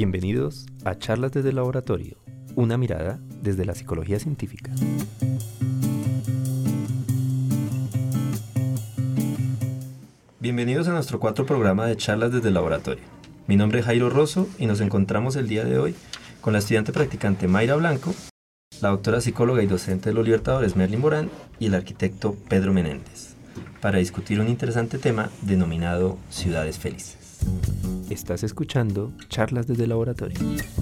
Bienvenidos a Charlas desde el Laboratorio, una mirada desde la psicología científica. Bienvenidos a nuestro cuarto programa de Charlas desde el Laboratorio. Mi nombre es Jairo Rosso y nos encontramos el día de hoy con la estudiante practicante Mayra Blanco, la doctora psicóloga y docente de los Libertadores Merlin Morán y el arquitecto Pedro Menéndez, para discutir un interesante tema denominado Ciudades Felices. Estás escuchando Charlas desde el Laboratorio.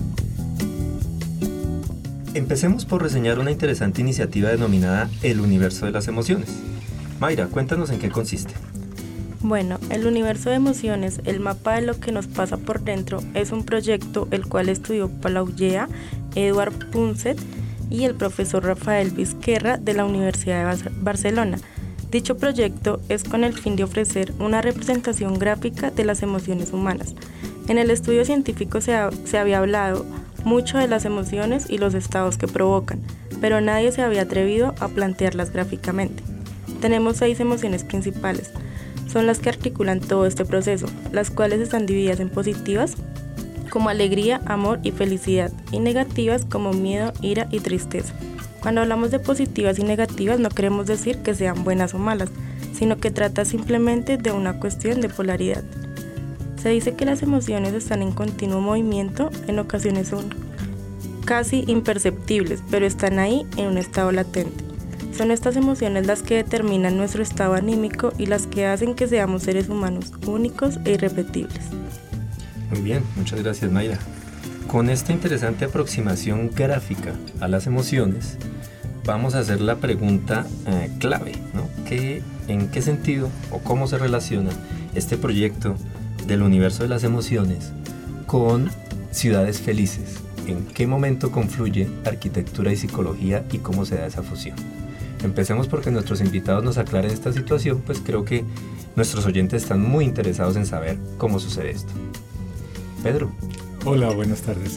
Empecemos por reseñar una interesante iniciativa denominada El Universo de las Emociones. Mayra, cuéntanos en qué consiste. Bueno, el universo de emociones, el mapa de lo que nos pasa por dentro, es un proyecto el cual estudió Paula Ullea, Eduard Punset y el profesor Rafael Vizquerra de la Universidad de Barcelona. Dicho proyecto es con el fin de ofrecer una representación gráfica de las emociones humanas. En el estudio científico se había hablado mucho de las emociones y los estados que provocan, pero nadie se había atrevido a plantearlas gráficamente. Tenemos 6 emociones principales. Son las que articulan todo este proceso, las cuales están divididas en positivas como alegría, amor y felicidad, y negativas como miedo, ira y tristeza. Cuando hablamos de positivas y negativas no queremos decir que sean buenas o malas, sino que trata simplemente de una cuestión de polaridad. Se dice que las emociones están en continuo movimiento, en ocasiones son casi imperceptibles, pero están ahí en un estado latente. Son estas emociones las que determinan nuestro estado anímico y las que hacen que seamos seres humanos únicos e irrepetibles. Muy bien, muchas gracias Mayra. Con esta interesante aproximación gráfica a las emociones, vamos a hacer la pregunta clave, ¿no? ¿En qué sentido o cómo se relaciona este proyecto del universo de las emociones con ciudades felices? ¿En qué momento confluye arquitectura y psicología y cómo se da esa fusión? Empecemos porque nuestros invitados nos aclaren esta situación, pues creo que nuestros oyentes están muy interesados en saber cómo sucede esto. Pedro. Hola, buenas tardes.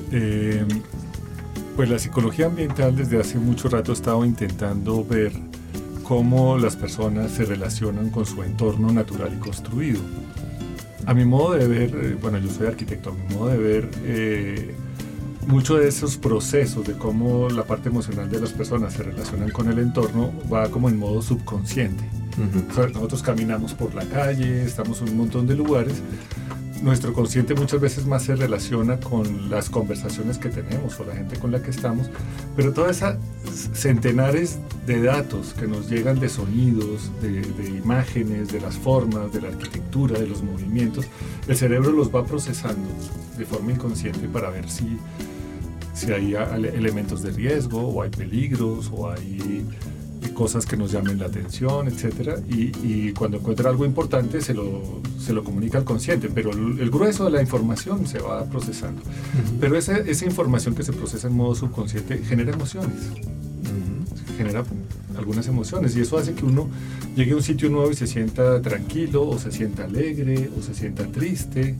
Pues la psicología ambiental desde hace mucho rato ha estado intentando ver cómo las personas se relacionan con su entorno natural y construido. A mi modo de ver, yo soy arquitecto, a mi modo de ver, muchos de esos procesos de cómo la parte emocional de las personas se relacionan con el entorno va como en modo subconsciente. O sea, nosotros caminamos por la calle, estamos en un montón de lugares. Nuestro consciente muchas veces más se relaciona con las conversaciones que tenemos o la gente con la que estamos, pero todas esas centenares de datos que nos llegan de sonidos, de imágenes, de las formas, de la arquitectura, de los movimientos, el cerebro los va procesando de forma inconsciente para ver si hay elementos de riesgo o hay peligros o hay cosas que nos llamen la atención, etcétera, y cuando encuentra algo importante se lo comunica al consciente, pero el grueso de la información se va procesando. Pero esa información que se procesa en modo subconsciente genera emociones, genera algunas emociones, y eso hace que uno llegue a un sitio nuevo y se sienta tranquilo, o se sienta alegre, o se sienta triste,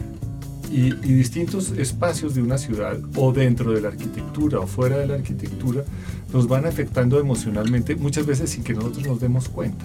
y distintos espacios de una ciudad, o dentro de la arquitectura o fuera de la arquitectura, nos van afectando emocionalmente, muchas veces sin que nosotros nos demos cuenta.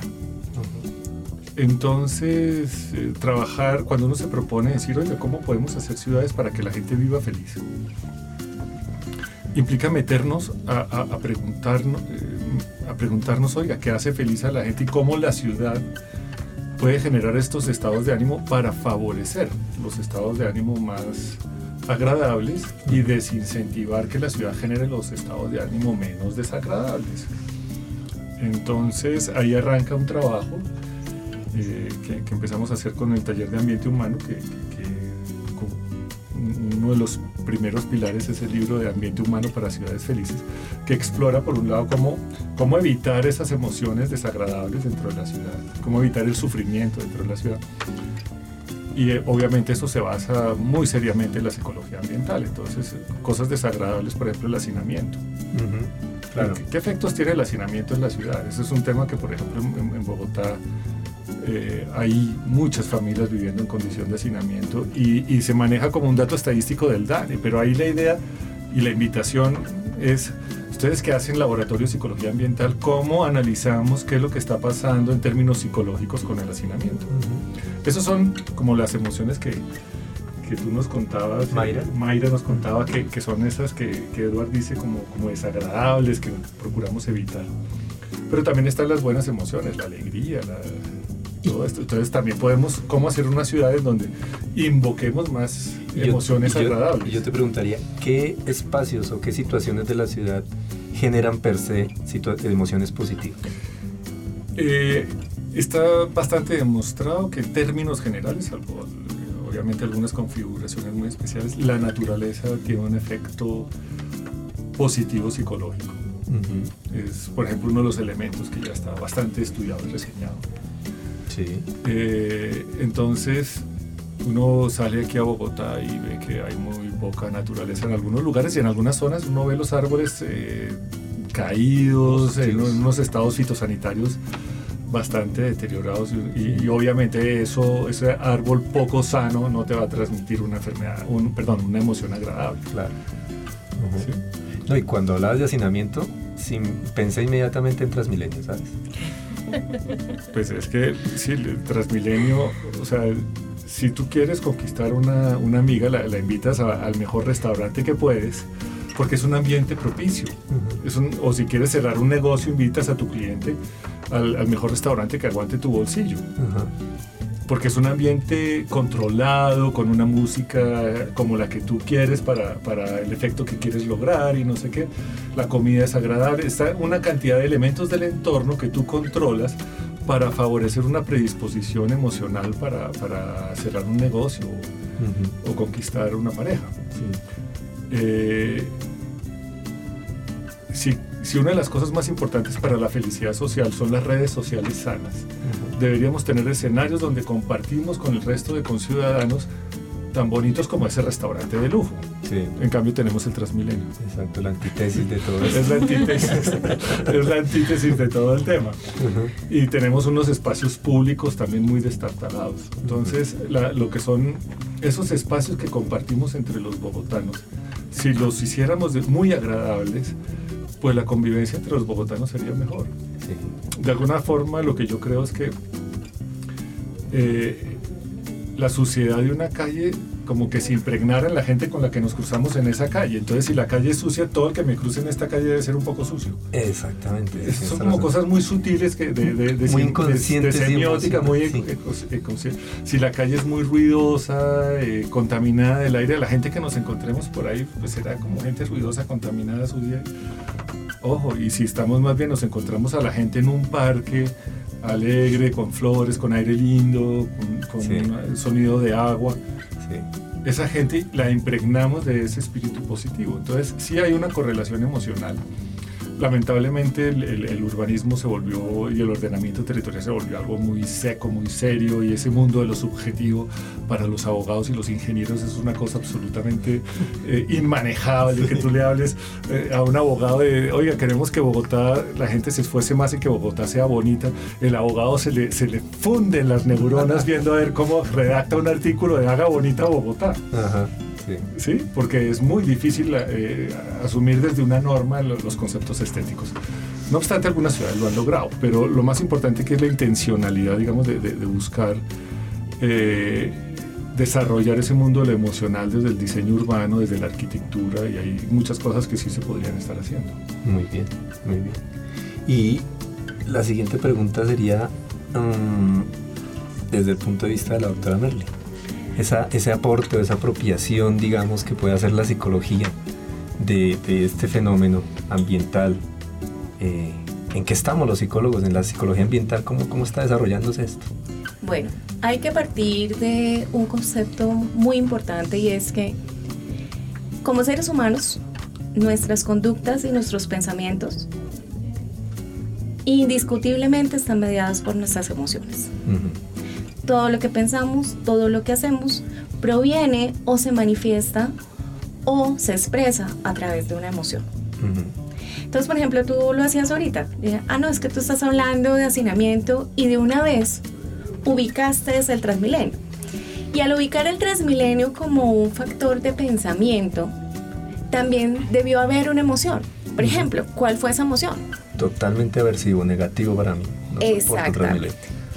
Entonces, trabajar, cuando uno se propone decir, oye, ¿cómo podemos hacer ciudades para que la gente viva feliz? Implica meternos a preguntarnos, oiga, ¿qué hace feliz a la gente y cómo la ciudad puede generar estos estados de ánimo para favorecer los estados de ánimo más agradables y desincentivar que la ciudad genere los estados de ánimo menos desagradables? Entonces ahí arranca un trabajo que empezamos a hacer con el taller de ambiente humano, que uno de los primeros pilares es el libro de Ambiente Humano para Ciudades Felices, que explora por un lado cómo evitar esas emociones desagradables dentro de la ciudad, cómo evitar el sufrimiento dentro de la ciudad. Y obviamente eso se basa muy seriamente en la psicología ambiental. Entonces, cosas desagradables, por ejemplo, el hacinamiento. Claro. ¿Qué efectos tiene el hacinamiento en la ciudad? Ese es un tema que, por ejemplo, en Bogotá hay muchas familias viviendo en condición de hacinamiento y se maneja como un dato estadístico del DANE, pero ahí la idea y la invitación es, ustedes que hacen laboratorio de psicología ambiental, ¿cómo analizamos qué es lo que está pasando en términos psicológicos con el hacinamiento? Esas son como las emociones que tú nos contabas, Mayra nos contaba que son esas que Edward dice como desagradables, que procuramos evitar. Pero también están las buenas emociones, la alegría, todo esto. Entonces también podemos, ¿cómo hacer una ciudad en donde invoquemos más emociones agradables? Yo te preguntaría, ¿qué espacios o qué situaciones de la ciudad generan per se emociones positivas? Está bastante demostrado que en términos generales, salvo obviamente algunas configuraciones muy especiales, la naturaleza tiene un efecto positivo psicológico. Uh-huh. Es, por ejemplo, uno de los elementos que ya está bastante estudiado y reseñado. Sí. Entonces, uno sale aquí a Bogotá y ve que hay muy poca naturaleza en algunos lugares y en algunas zonas uno ve los árboles caídos, en unos estados fitosanitarios bastante deteriorados y obviamente ese árbol poco sano no te va a transmitir una enfermedad, una emoción agradable. Claro. Uh-huh. ¿Sí? No, y cuando hablabas de hacinamiento, pensé inmediatamente en Transmilenio, ¿sabes? Pues es que sí, el Transmilenio, o sea, si tú quieres conquistar una amiga, la invitas al mejor restaurante que puedes, porque es un ambiente propicio. Uh-huh. O si quieres cerrar un negocio, invitas a tu cliente al mejor restaurante que aguante tu bolsillo. Uh-huh. Porque es un ambiente controlado, con una música como la que tú quieres para el efecto que quieres lograr y no sé qué. La comida es agradable. Está una cantidad de elementos del entorno que tú controlas para favorecer una predisposición emocional para cerrar un negocio uh-huh. o conquistar una pareja. Sí. Si una de las cosas más importantes para la felicidad social son las redes sociales sanas, uh-huh. deberíamos tener escenarios donde compartimos con el resto de conciudadanos tan bonitos como ese restaurante de lujo. Sí. En cambio tenemos el Transmilenio. Exacto, la antítesis de todo eso. Es la antítesis de todo el tema. Uh-huh. Y tenemos unos espacios públicos también muy destartalados. Entonces, lo que son esos espacios que compartimos entre los bogotanos, si los hiciéramos muy agradables, pues la convivencia entre los bogotanos sería mejor. Sí. De alguna forma, lo que yo creo es que la suciedad de una calle como que se impregnara en la gente con la que nos cruzamos en esa calle. Entonces, si la calle es sucia, todo el que me cruce en esta calle debe ser un poco sucio. Exactamente. Son como cosas muy sutiles muy inconscientes, de semiótica, muy inconsciente. Si la calle es muy ruidosa, contaminada del aire, la gente que nos encontremos por ahí, pues será como gente ruidosa, contaminada, sucia. Ojo, y si estamos más bien, nos encontramos a la gente en un parque alegre, con flores, con aire lindo, con un sonido de agua. Sí. Esa gente la impregnamos de ese espíritu positivo. Entonces, sí hay una correlación emocional. Lamentablemente el urbanismo se volvió y el ordenamiento territorial se volvió algo muy seco, muy serio, y ese mundo de lo subjetivo para los abogados y los ingenieros es una cosa absolutamente inmanejable. Que tú le hables a un abogado de, oiga, queremos que Bogotá, la gente se esfuerce más en que Bogotá sea bonita. El abogado se le funden las neuronas viendo a ver cómo redacta un artículo de haga bonita Bogotá. Ajá. Sí, porque es muy difícil asumir desde una norma los conceptos estéticos. No obstante, algunas ciudades lo han logrado, pero lo más importante que es la intencionalidad, digamos, de buscar desarrollar ese mundo de lo emocional desde el diseño urbano, desde la arquitectura, y hay muchas cosas que sí se podrían estar haciendo. Muy bien, muy bien. Y la siguiente pregunta sería, desde el punto de vista de la doctora Merle, ese aporte o esa apropiación, digamos, que puede hacer la psicología de este fenómeno ambiental. ¿En qué estamos los psicólogos? En la psicología ambiental, ¿cómo está desarrollándose esto? Bueno, hay que partir de un concepto muy importante, y es que como seres humanos, nuestras conductas y nuestros pensamientos indiscutiblemente están mediadas por nuestras emociones. Uh-huh. Todo lo que pensamos, todo lo que hacemos proviene o se manifiesta o se expresa a través de una emoción. Uh-huh. Entonces, por ejemplo, tú lo hacías ahorita. No, es que tú estás hablando de hacinamiento y de una vez ubicaste el Transmilenio. Y al ubicar el Transmilenio como un factor de pensamiento, también debió haber una emoción. Por ejemplo, ¿cuál fue esa emoción? Totalmente aversivo, negativo para mí. No. Exactamente.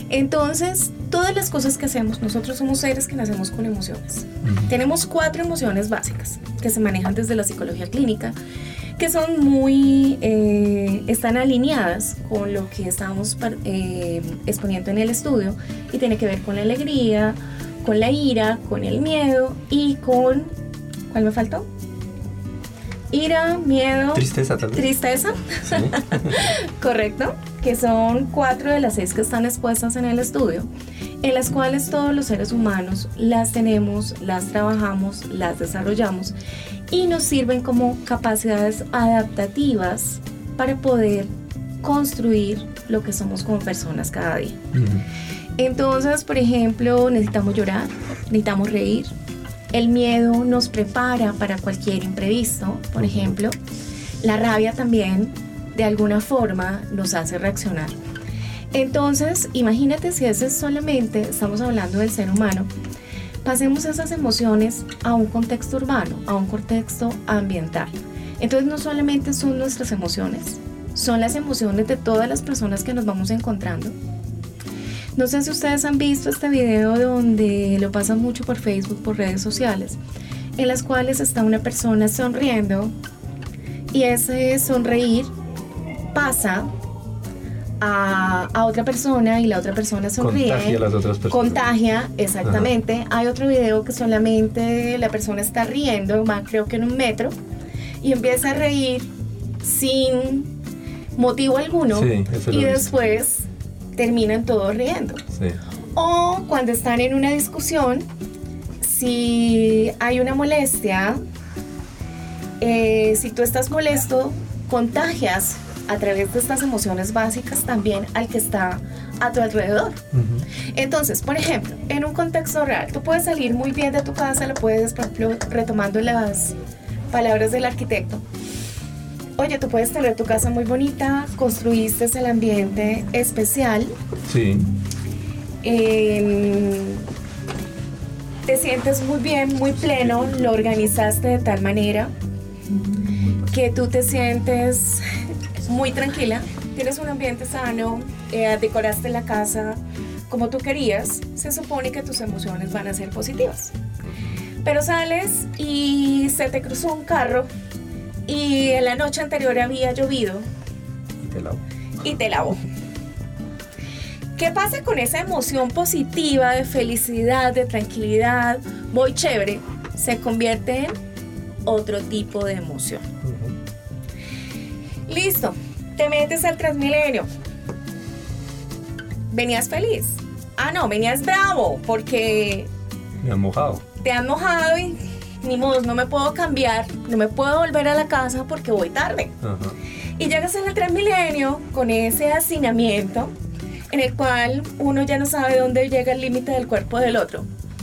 Entonces, todas las cosas que hacemos, nosotros somos seres que nacemos con emociones. Tenemos 4 emociones básicas que se manejan desde la psicología clínica, que son muy, están alineadas con lo que estamos exponiendo en el estudio, y tiene que ver con la alegría, con la ira, con el miedo y con, ¿cuál me faltó? Ira, miedo, tristeza tal vez. Tristeza, sí. Correcto, que son 4 de las 6 que están expuestas en el estudio, en las cuales todos los seres humanos las tenemos, las trabajamos, las desarrollamos y nos sirven como capacidades adaptativas para poder construir lo que somos como personas cada día. Entonces, por ejemplo, necesitamos llorar, necesitamos reír. El miedo nos prepara para cualquier imprevisto, por ejemplo. La rabia también, de alguna forma, nos hace reaccionar. Entonces, imagínate si ese solamente, estamos hablando del ser humano, pasemos esas emociones a un contexto urbano, a un contexto ambiental. Entonces, no solamente son nuestras emociones, son las emociones de todas las personas que nos vamos encontrando. No sé si ustedes han visto este video donde lo pasan mucho por Facebook, por redes sociales, en las cuales está una persona sonriendo y ese sonreír pasa a otra persona y la otra persona sonríe. Contagia a las otras personas. Contagia, exactamente. Ajá. Hay otro video que solamente la persona está riendo, va creo que en 1 metro, y empieza a reír sin motivo alguno, sí, y después terminan todos riendo. Sí. O cuando están en una discusión, si hay una molestia, si tú estás molesto, contagias a través de estas emociones básicas también al que está a tu alrededor. Entonces, por ejemplo, en un contexto real, tú puedes salir muy bien de tu casa, lo puedes, por ejemplo, retomando las palabras del arquitecto. Oye, tú puedes tener tu casa muy bonita, construiste el ambiente especial. Sí. Te sientes muy bien, muy pleno, lo organizaste de tal manera que tú te sientes muy tranquila, tienes un ambiente sano, decoraste la casa como tú querías, se supone que tus emociones van a ser positivas. Pero sales y se te cruzó un carro y en la noche anterior había llovido y te lavó. ¿Qué pasa con esa emoción positiva de felicidad, de tranquilidad, muy chévere? Se convierte en otro tipo de emoción. Listo, te metes al Transmilenio. ¿Venías feliz? Ah, no, venías bravo porque me han mojado. Te han mojado y ni modo, no me puedo cambiar, no me puedo volver a la casa porque voy tarde. Ajá. Y llegas en el Transmilenio con ese hacinamiento en el cual uno ya no sabe dónde llega el límite del cuerpo del otro.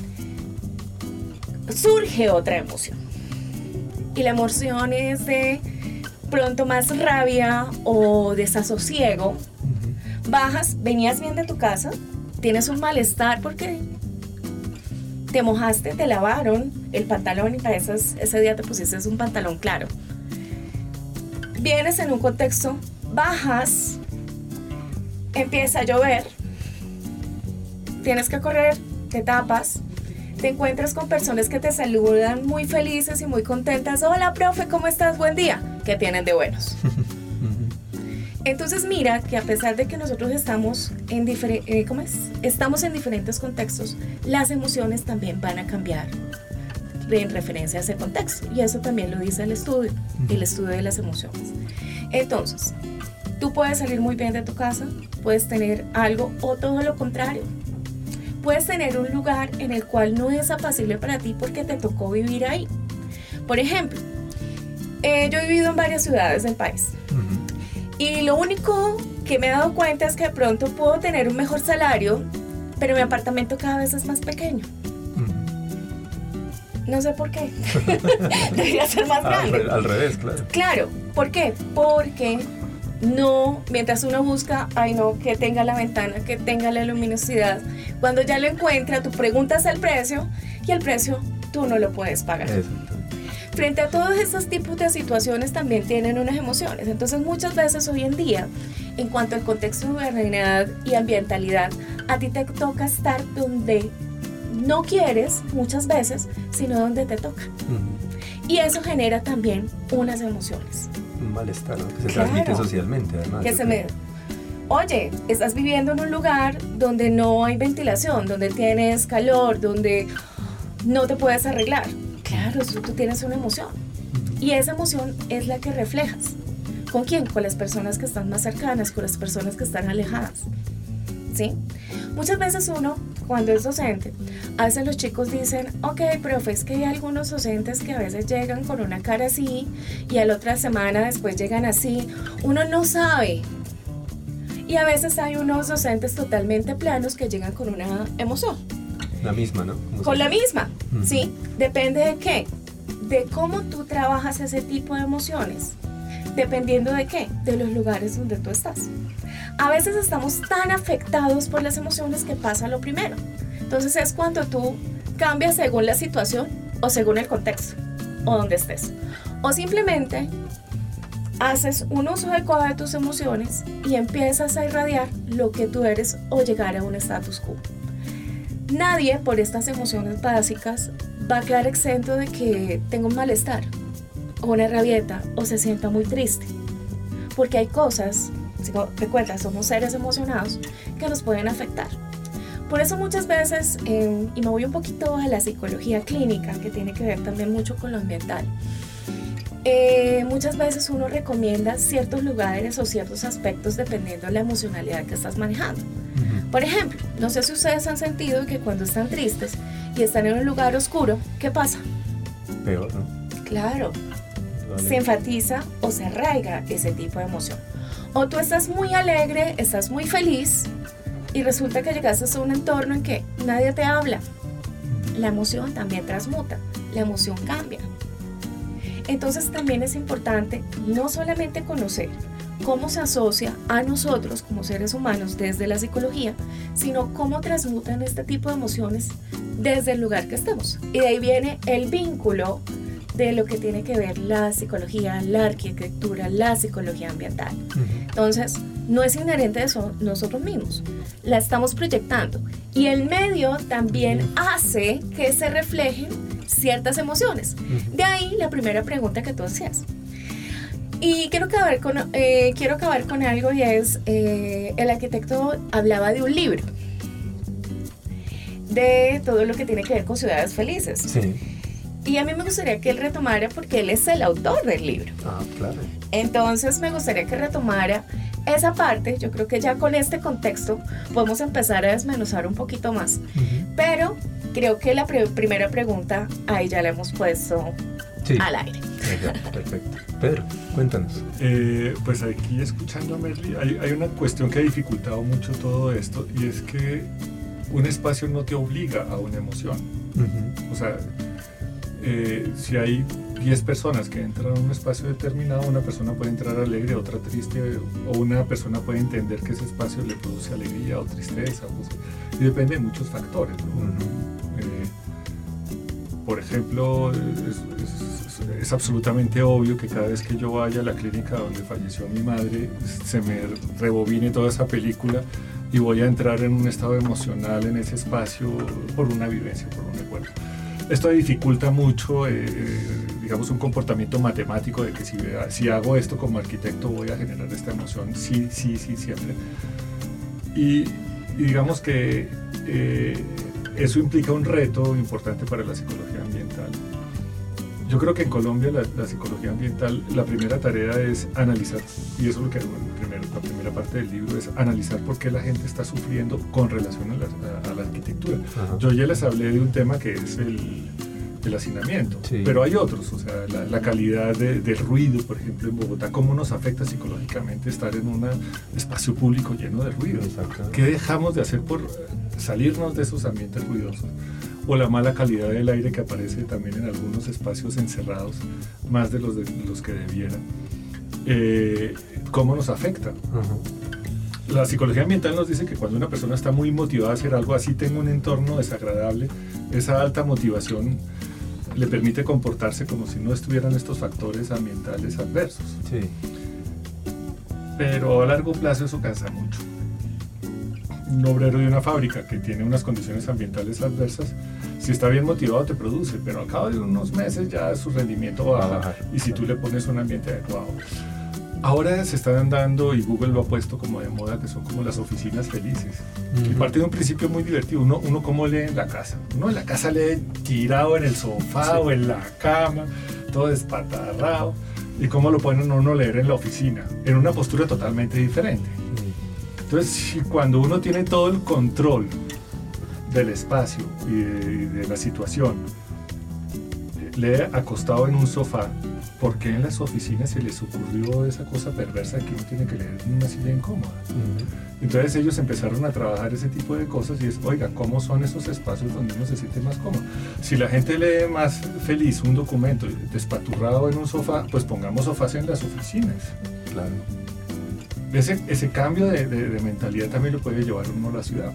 Surge otra emoción. Y la emoción es de pronto más rabia o desasosiego. Bajas, venías bien de tu casa, tienes un malestar porque te mojaste, te lavaron el pantalón y para ese día te pusiste un pantalón claro. Vienes en un contexto, bajas, empieza a llover, tienes que correr, te tapas, te encuentras con personas que te saludan muy felices y muy contentas. Hola, profe, ¿cómo estás? Buen día. ¿Qué tienen de buenos? Entonces mira que a pesar de que nosotros estamos en diferentes contextos, las emociones también van a cambiar en referencia a ese contexto. Y eso también lo dice el estudio de las emociones. Entonces, tú puedes salir muy bien de tu casa, puedes tener algo o todo lo contrario. Puedes tener un lugar en el cual no es apacible para ti porque te tocó vivir ahí. Por ejemplo, yo he vivido en varias ciudades del país. Y lo único que me he dado cuenta es que de pronto puedo tener un mejor salario, pero mi apartamento cada vez es más pequeño. No sé por qué. Debería ser más grande. Al revés, claro. Claro, ¿por qué? Porque no, mientras uno busca, que tenga la ventana, que tenga la luminosidad, cuando ya lo encuentra, tú preguntas el precio y el precio tú no lo puedes pagar. Frente a todos estos tipos de situaciones también tienen unas emociones. Entonces muchas veces hoy en día, en cuanto al contexto de urbanidad y ambientalidad, a ti te toca estar donde no quieres muchas veces, sino donde te toca. Y eso genera también unas emociones. Un malestar, ¿no? Que se transmite socialmente, además. Oye, estás viviendo en un lugar donde no hay ventilación, donde tienes calor, donde no te puedes arreglar. Claro, tú tienes una emoción. Y esa emoción es la que reflejas. ¿Con quién? Con las personas que están más cercanas, con las personas que están alejadas. ¿Sí? Muchas veces uno, cuando es docente, a veces los chicos dicen, ok, profe, es que hay algunos docentes que a veces llegan con una cara así y a la otra semana después llegan así. Uno no sabe. Y a veces hay unos docentes totalmente planos que llegan con una emoción. La misma, ¿no? Con la misma, ¿sí? Depende de qué. De cómo tú trabajas ese tipo de emociones. Dependiendo de qué, de los lugares donde tú estás. A veces estamos tan afectados por las emociones que pasa lo primero. Entonces es cuando tú cambias según la situación o según el contexto o donde estés. O simplemente haces un uso adecuado de tus emociones y empiezas a irradiar lo que tú eres o llegar a un status quo. Nadie por estas emociones básicas va a quedar exento de que tenga un malestar o una rabieta o se sienta muy triste, porque hay cosas, recuerda, somos seres emocionados que nos pueden afectar. Por eso muchas veces, y me voy un poquito a la psicología clínica, que tiene que ver también mucho con lo ambiental, muchas veces uno recomienda ciertos lugares o ciertos aspectos dependiendo de la emocionalidad que estás manejando. Por ejemplo, no sé si ustedes han sentido que cuando están tristes y están en un lugar oscuro, ¿qué pasa? Peor, ¿no? Claro. Se enfatiza o se arraiga ese tipo de emoción. O tú estás muy alegre, estás muy feliz y resulta que llegaste a un entorno en que nadie te habla. La emoción también transmuta, la emoción cambia. Entonces también es importante no solamente conocer cómo se asocia a nosotros como seres humanos desde la psicología, sino cómo transmutan este tipo de emociones desde el lugar que estemos. Y de ahí viene el vínculo de lo que tiene que ver la psicología, la arquitectura, la psicología ambiental. Entonces, no es inherente de nosotros mismos, la estamos proyectando. Y el medio también hace que se reflejen ciertas emociones. De ahí la primera pregunta que tú hacías. Y quiero acabar con algo, y es, el arquitecto hablaba de un libro, de todo lo que tiene que ver con ciudades felices. Sí. Y a mí me gustaría que él retomara, porque él es el autor del libro. Ah, claro. Entonces me gustaría que retomara esa parte. Yo creo que ya con este contexto podemos empezar a desmenuzar un poquito más. Pero creo que la primera pregunta ahí ya la hemos puesto al aire. Perfecto. Pedro, cuéntanos. Pues aquí escuchando a Merly, hay una cuestión que ha dificultado mucho todo esto, y es que un espacio no te obliga a una emoción. O sea, si hay 10 personas que entran a un espacio determinado, una persona puede entrar alegre, otra triste, o una persona puede entender que ese espacio le produce alegría o tristeza, y depende de muchos factores, ¿no? Por ejemplo, es absolutamente obvio que cada vez que yo vaya a la clínica donde falleció mi madre, se me rebobine toda esa película y voy a entrar en un estado emocional en ese espacio por una vivencia, por un recuerdo. Esto dificulta mucho, digamos, un comportamiento matemático de que si hago esto como arquitecto voy a generar esta emoción, sí, siempre. Y digamos que eso implica un reto importante para la psicología ambiental. Yo creo que en Colombia la psicología ambiental, la primera tarea es analizar, y eso es lo que la primera parte del libro es analizar por qué la gente está sufriendo con relación a la arquitectura. Yo ya les hablé de un tema que es el hacinamiento, pero hay otros, o sea, la calidad del ruido, por ejemplo, en Bogotá, cómo nos afecta psicológicamente estar en un espacio público lleno de ruido. ¿Qué dejamos de hacer por salirnos de esos ambientes ruidosos? O la mala calidad del aire que aparece también en algunos espacios encerrados, más de los que debieran. ¿Cómo nos afecta? La psicología ambiental nos dice que cuando una persona está muy motivada a hacer algo, así tenga un entorno desagradable, esa alta motivación le permite comportarse como si no estuvieran estos factores ambientales adversos. Pero a largo plazo eso cansa mucho. un obrero de una fábrica que tiene unas condiciones ambientales adversas, si está bien motivado te produce, pero al cabo de unos meses ya su rendimiento baja, y si tú le pones un ambiente adecuado. Ahora se están dando, y Google lo ha puesto como de moda, que son como las oficinas felices. Y parte de un principio muy divertido. Uno cómo lee en la casa. Uno en la casa lee tirado en el sofá o en la cama, todo despatarrado. Y cómo lo ponen uno a leer en la oficina, en una postura totalmente diferente. Entonces, cuando uno tiene todo el control del espacio y de la situación, lee acostado en un sofá, ¿por qué en las oficinas se les ocurrió esa cosa perversa que uno tiene que leer en una silla incómoda? Entonces ellos empezaron a trabajar ese tipo de cosas y es, oiga, ¿cómo son esos espacios donde uno se siente más cómodo? Si la gente lee más feliz un documento despaturrado en un sofá, pues pongamos sofás en las oficinas. Claro. Ese cambio de mentalidad también lo puede llevar uno a la ciudad.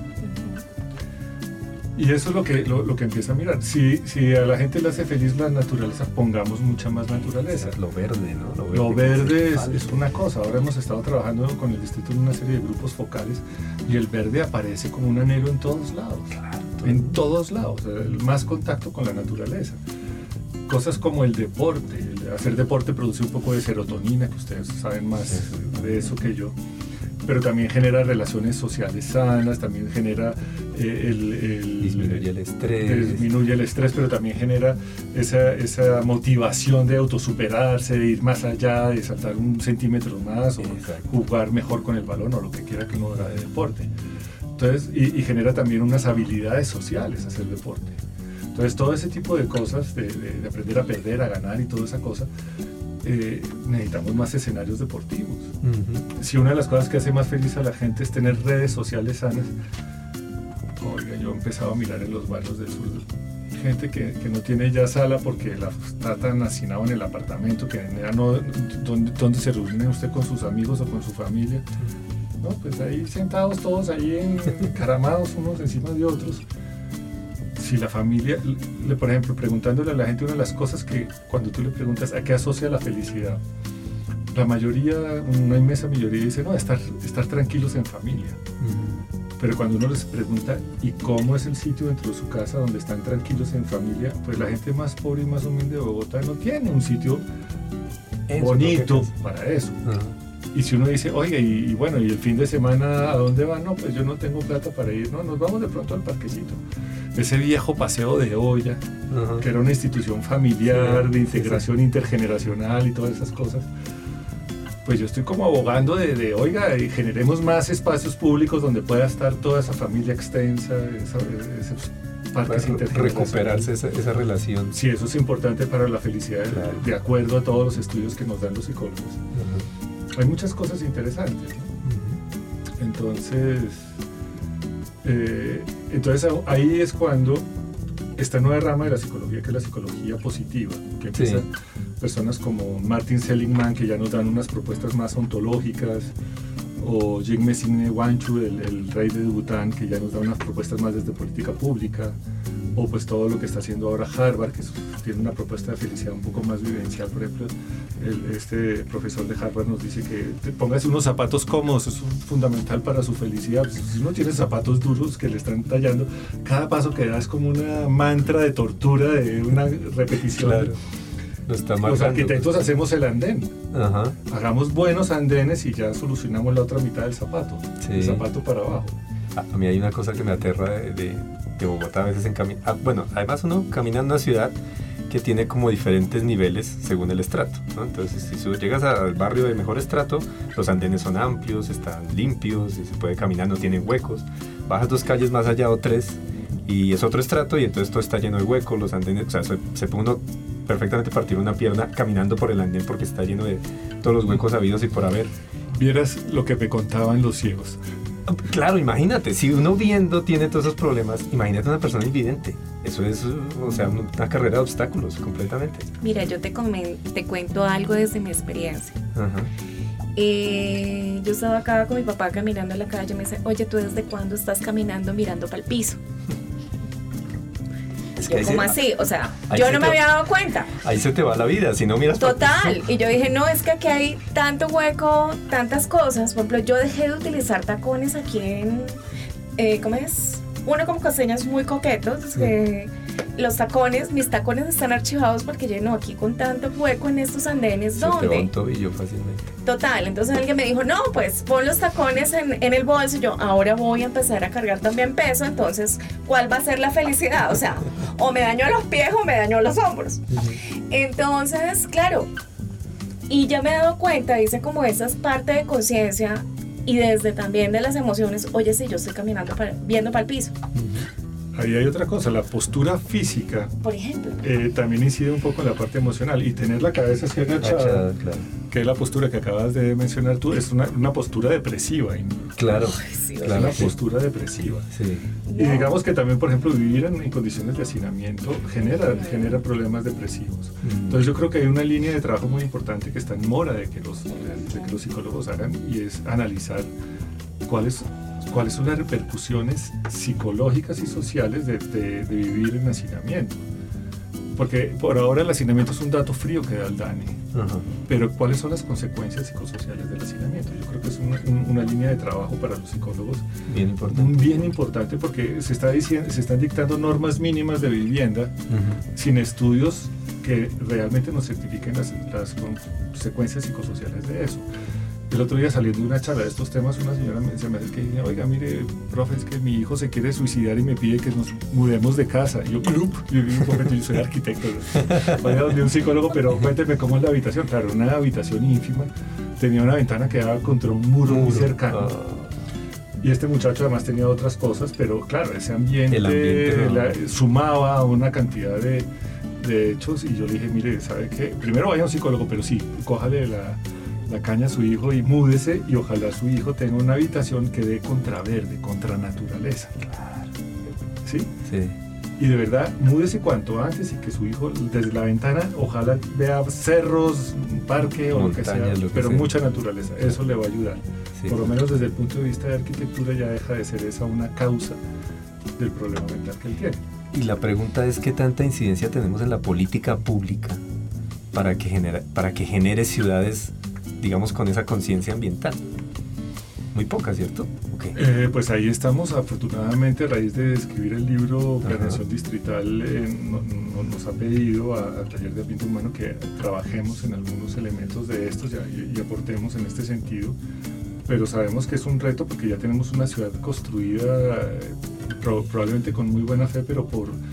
Y eso es lo que empieza a mirar. Si a la gente le hace feliz la naturaleza, pongamos mucha más naturaleza. Lo verde, ¿no? Lo verde es una cosa. Ahora hemos estado trabajando con el distrito en una serie de grupos focales y el verde aparece como un anhelo en todos lados. Claro, en todos lados. El más contacto con la naturaleza. Cosas como el deporte. Hacer deporte produce un poco de serotonina, que ustedes saben más de eso que yo. Pero también genera relaciones sociales sanas, también genera disminuye el estrés. Disminuye el estrés, pero también genera esa motivación de autosuperarse, de ir más allá, de saltar un centímetro más, o jugar mejor con el balón, o lo que quiera que uno haga de deporte. Entonces, y genera también unas habilidades sociales hacer deporte. Entonces, todo ese tipo de cosas, de aprender a perder, a ganar y toda esa cosa, necesitamos más escenarios deportivos. Si una de las cosas que hace más feliz a la gente es tener redes sociales sanas, oiga, yo he empezado a mirar en los barrios del sur gente que no tiene ya sala porque está tan hacinado en el apartamento que ya no, ¿dónde se reúne usted con sus amigos o con su familia? No, pues ahí sentados todos ahí encaramados unos encima de otros. Si la familia, por ejemplo, preguntándole a la gente, una de las cosas que cuando tú le preguntas a qué asocia la felicidad, la mayoría, una inmensa mayoría dice, no, estar tranquilos en familia. Pero cuando uno les pregunta, ¿y cómo es el sitio dentro de su casa donde están tranquilos en familia? Pues la gente más pobre y más humilde de Bogotá no tiene un sitio bonito para eso. Y si uno dice, oye, y bueno, ¿y el fin de semana a dónde van? No, pues yo no tengo plata para ir, no, nos vamos de pronto al parquecito. Ese viejo paseo de olla, que era una institución familiar, de integración intergeneracional y todas esas cosas, pues yo estoy como abogando oiga, generemos más espacios públicos donde pueda estar toda esa familia extensa, esos parques intergeneracionales. Recuperarse esa relación. Sí, eso es importante para la felicidad, claro. De acuerdo a todos los estudios que nos dan los psicólogos. Hay muchas cosas interesantes, ¿no? Entonces ahí es cuando esta nueva rama de la psicología, que es la psicología positiva, que empiezan personas como Martin Seligman, que ya nos dan unas propuestas más ontológicas, o Jigme Singye Wanchu, el rey de Bután, que ya nos da unas propuestas más desde política pública, o pues todo lo que está haciendo ahora Harvard, que tiene una propuesta de felicidad un poco más vivencial. Por ejemplo, este profesor de Harvard nos dice que póngase unos zapatos cómodos, es fundamental para su felicidad. Pues, si uno tiene zapatos duros que le están tallando, cada paso que da es como una mantra de tortura, de una repetición. Claro. Los arquitectos hacemos el andén. Hagamos buenos andenes y ya solucionamos la otra mitad del zapato, el zapato para abajo. A mí hay una cosa que me aterra de Bogotá a veces en camino. Bueno, además uno camina en una ciudad que tiene como diferentes niveles según el estrato, ¿no? Entonces, si tú llegas al barrio de mejor estrato, los andenes son amplios, están limpios, y se puede caminar, no tienen huecos. Bajas 2 calles más allá o 3 y es otro estrato y entonces todo está lleno de huecos, los andenes, o sea, se puede uno perfectamente partir una pierna caminando por el andén porque está lleno de todos los huecos habidos y por haber. Vieras lo que me contaban los ciegos. Claro, imagínate, si uno viendo tiene todos esos problemas, imagínate una persona invidente. Eso es, o sea, una carrera de obstáculos completamente. Mira, yo te cuento algo desde mi experiencia. Yo estaba acá con mi papá caminando en la calle y me dice, oye, ¿tú desde cuándo estás caminando mirando para el piso? Es que ¿cómo así? O sea, yo no me había dado cuenta. Ahí se te va la vida, si no miras. Total. Y yo dije, no, es que aquí hay tanto hueco, tantas cosas. Por ejemplo, yo dejé de utilizar tacones aquí ¿cómo es? Uno como costeños muy coquetos, los tacones, mis tacones están archivados porque lleno aquí con tanto hueco en estos andenes, ¿dónde? Se te va un tobillo fácilmente. Total, entonces alguien me dijo, no, pues pon los tacones en el bolso, y yo, ahora voy a empezar a cargar también peso, entonces, ¿cuál va a ser la felicidad? O sea, o me daño los pies o me daño los hombros. Entonces, claro, y ya me he dado cuenta, dice como esa es parte de conciencia y desde también de las emociones, oye, si yo estoy caminando viendo para el piso. Ahí hay otra cosa, la postura física, por ejemplo, también incide un poco en la parte emocional, y tener la cabeza así agachada, claro. Que es la postura que acabas de mencionar tú, es una postura depresiva. Claro, sí, es una postura depresiva. Sí. Y digamos que también, por ejemplo, vivir en condiciones de hacinamiento genera problemas depresivos. Entonces yo creo que hay una línea de trabajo muy importante que está en mora de que los psicólogos hagan, y es analizar cuáles son las repercusiones psicológicas y sociales de vivir en hacinamiento. Porque por ahora el hacinamiento es un dato frío que da el DANE, pero ¿cuáles son las consecuencias psicosociales del hacinamiento? Yo creo que es una línea de trabajo para los psicólogos bien importante, porque se están dictando normas mínimas de vivienda sin estudios que realmente nos certifiquen las consecuencias psicosociales de eso. El otro día, saliendo de una charla de estos temas, una señora se me acerca y dice, oiga, mire, profe, es que mi hijo se quiere suicidar y me pide que nos mudemos de casa. Y yo soy arquitecto, vaya donde un psicólogo, pero cuénteme cómo es la habitación. Claro, una habitación ínfima, tenía una ventana que daba contra un muro muy cercano. Y este muchacho además tenía otras cosas, pero claro, ese ambiente sumaba a una cantidad de hechos, y yo le dije, mire, ¿sabe qué? Primero vaya a un psicólogo, pero sí, cójale la caña a su hijo y múdese, y ojalá su hijo tenga una habitación que dé contra verde, contra naturaleza. Claro. ¿Sí? Sí. Y de verdad, múdese cuanto antes, y que su hijo desde la ventana ojalá vea cerros, un parque o montaña, lo que sea, pero mucha naturaleza. Eso le va a ayudar. Sí. Por lo menos desde el punto de vista de arquitectura ya deja de ser esa una causa del problema mental que él tiene. Y la pregunta es, ¿qué tanta incidencia tenemos en la política pública para que genere ciudades, digamos, con esa conciencia ambiental? Muy poca, ¿cierto? Okay. Pues ahí estamos, afortunadamente, a raíz de escribir el libro Planeación Distrital, nos ha pedido al Taller de Ambiente Humano que trabajemos en algunos elementos de estos y aportemos en este sentido, pero sabemos que es un reto porque ya tenemos una ciudad construida, probablemente con muy buena fe, pero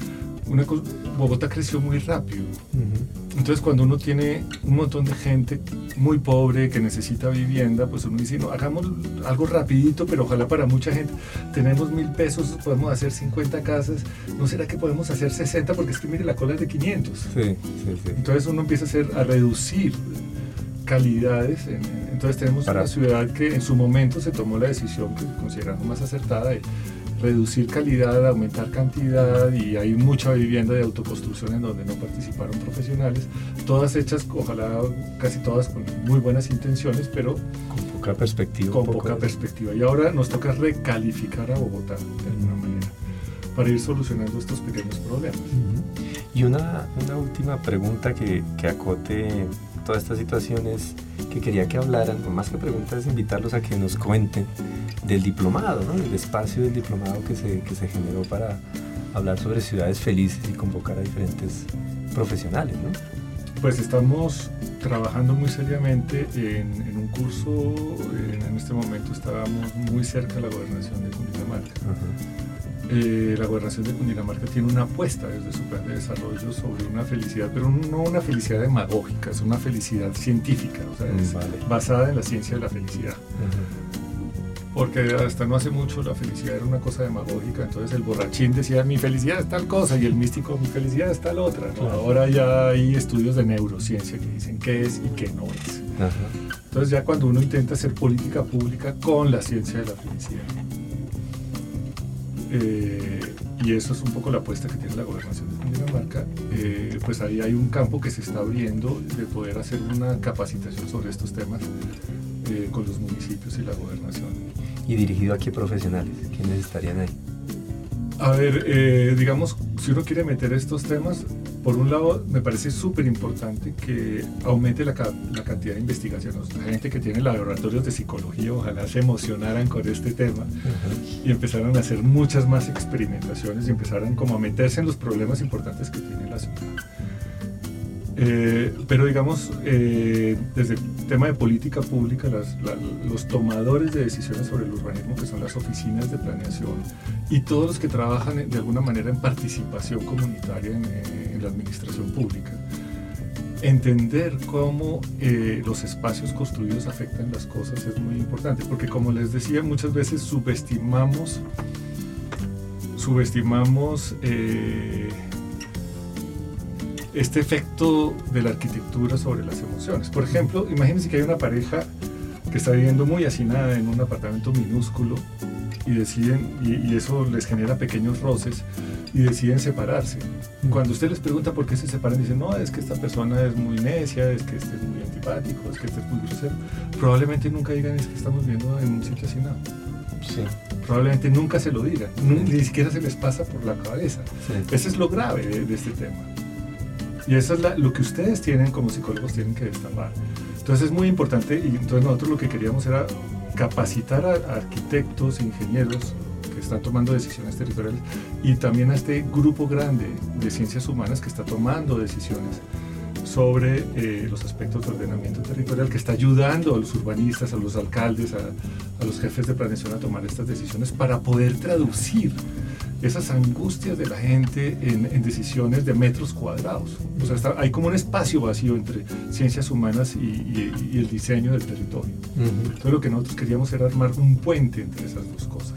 Bogotá creció muy rápido. Entonces, cuando uno tiene un montón de gente muy pobre que necesita vivienda, pues uno dice, no, hagamos algo rapidito, pero ojalá para mucha gente. Tenemos 1.000 pesos, podemos hacer 50 casas, ¿no será que podemos hacer 60? Porque es que mire, la cola es de 500. Sí. Entonces uno empieza a reducir calidades. Entonces tenemos una ciudad que en su momento se tomó la decisión que consideramos más acertada de reducir calidad, aumentar cantidad, y hay mucha vivienda de autoconstrucción en donde no participaron profesionales, todas hechas, ojalá casi todas con muy buenas intenciones, pero con poca perspectiva. Y ahora nos toca recalificar a Bogotá de alguna manera para ir solucionando estos pequeños problemas. Y una última pregunta que acote todas estas situaciones que quería que hablaran, o más que preguntas, es invitarlos a que nos cuenten del diplomado, ¿no? El espacio del diplomado que se generó para hablar sobre ciudades felices y convocar a diferentes profesionales, ¿no? Pues estamos trabajando muy seriamente en un curso. En este momento estábamos muy cerca de la gobernación de Cundinamarca. La gobernación de Cundinamarca tiene una apuesta desde su plan de desarrollo sobre una felicidad, pero no una felicidad demagógica, es una felicidad científica, o sea, es basada en la ciencia de la felicidad. Porque hasta no hace mucho la felicidad era una cosa demagógica, entonces el borrachín decía mi felicidad es tal cosa y el místico mi felicidad es tal otra, ¿no? Claro. Ahora ya hay estudios de neurociencia que dicen qué es y qué no es. Entonces ya cuando uno intenta hacer política pública con la ciencia de la felicidad, y eso es un poco la apuesta que tiene la gobernación de Cundinamarca, pues ahí hay un campo que se está abriendo de poder hacer una capacitación sobre estos temas con los municipios y la gobernación. ¿Y dirigido a qué profesionales? ¿Quiénes estarían ahí? A ver, digamos, si uno quiere meter estos temas, por un lado me parece súper importante que aumente la cantidad de investigaciones. La gente que tiene laboratorios de psicología ojalá se emocionaran con este tema y empezaran a hacer muchas más experimentaciones y empezaran como a meterse en los problemas importantes que tiene la ciudad. Pero digamos, desde el tema de política pública, los tomadores de decisiones sobre el urbanismo, que son las oficinas de planeación y todos los que trabajan de alguna manera en participación comunitaria en la administración pública, entender cómo los espacios construidos afectan las cosas es muy importante, porque como les decía, muchas veces subestimamos este efecto de la arquitectura sobre las emociones. Por ejemplo, imagínense que hay una pareja que está viviendo muy hacinada en un apartamento minúsculo y deciden, y eso les genera pequeños roces, y deciden separarse. Cuando usted les pregunta por qué se separan, dicen, no, es que esta persona es muy necia, es que este es muy antipático, es que este es muy grosero. Probablemente nunca digan, es que estamos viviendo en un sitio hacinado. Sí. Probablemente nunca se lo digan, ni siquiera se les pasa por la cabeza. Sí. Eso es lo grave de este tema. Y eso es lo que ustedes tienen como psicólogos tienen que destapar. Entonces es muy importante, y entonces nosotros lo que queríamos era capacitar a arquitectos, ingenieros que están tomando decisiones territoriales y también a este grupo grande de ciencias humanas que está tomando decisiones sobre los aspectos de ordenamiento territorial, que está ayudando a los urbanistas, a los alcaldes, a los jefes de planeación a tomar estas decisiones para poder traducir esas angustias de la gente en decisiones de metros cuadrados. O sea, hay como un espacio vacío entre ciencias humanas y el diseño del territorio. Entonces lo que nosotros queríamos era armar un puente entre esas dos cosas.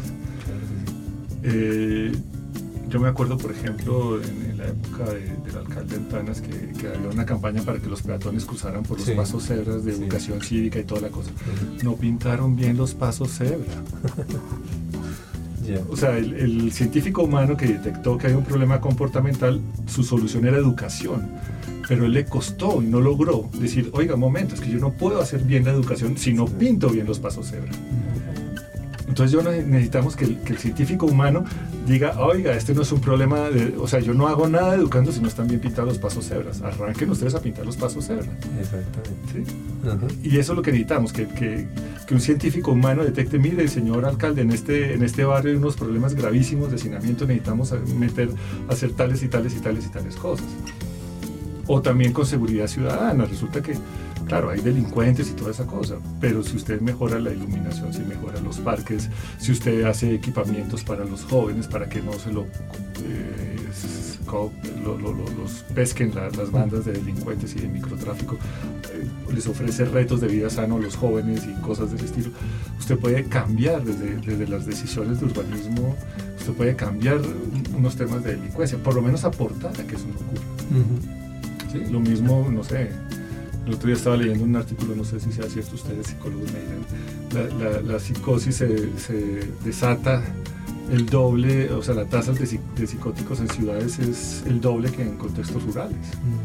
Yo me acuerdo, por ejemplo, en la época del alcalde Antanas, que había una campaña para que los peatones cruzaran por los pasos cebras de educación cívica y toda la cosa. No pintaron bien los pasos cebra. O sea, el científico humano que detectó que hay un problema comportamental, su solución era educación, pero él le costó y no logró decir, oiga, momento, es que yo no puedo hacer bien la educación si no pinto bien los pasos cebra. Entonces necesitamos que el científico humano diga, oiga, este no es un problema, o sea, yo no hago nada educando si no están bien pintados los pasos cebras. Arranquen ustedes a pintar los pasos cebra. Exactamente. ¿Sí? Y eso es lo que necesitamos, que un científico humano detecte, mire, señor alcalde, en este barrio hay unos problemas gravísimos de hacinamiento, necesitamos hacer tales y tales y tales y tales cosas. O también con seguridad ciudadana. Resulta que, claro, hay delincuentes y toda esa cosa, pero si usted mejora la iluminación, si mejora los parques, si usted hace equipamientos para los jóvenes, para que no se los pesquen las bandas de delincuentes y de microtráfico, les ofrece retos de vida sano a los jóvenes y cosas del estilo, usted puede cambiar desde las decisiones de urbanismo, usted puede cambiar unos temas de delincuencia, por lo menos aportar a que eso no ocurra. ¿Sí? Lo mismo, no sé, el otro día estaba leyendo un artículo, no sé si sea cierto, ustedes psicólogos me dirán, la psicosis se desata el doble, o sea, la tasa de psicóticos en ciudades es el doble que en contextos rurales.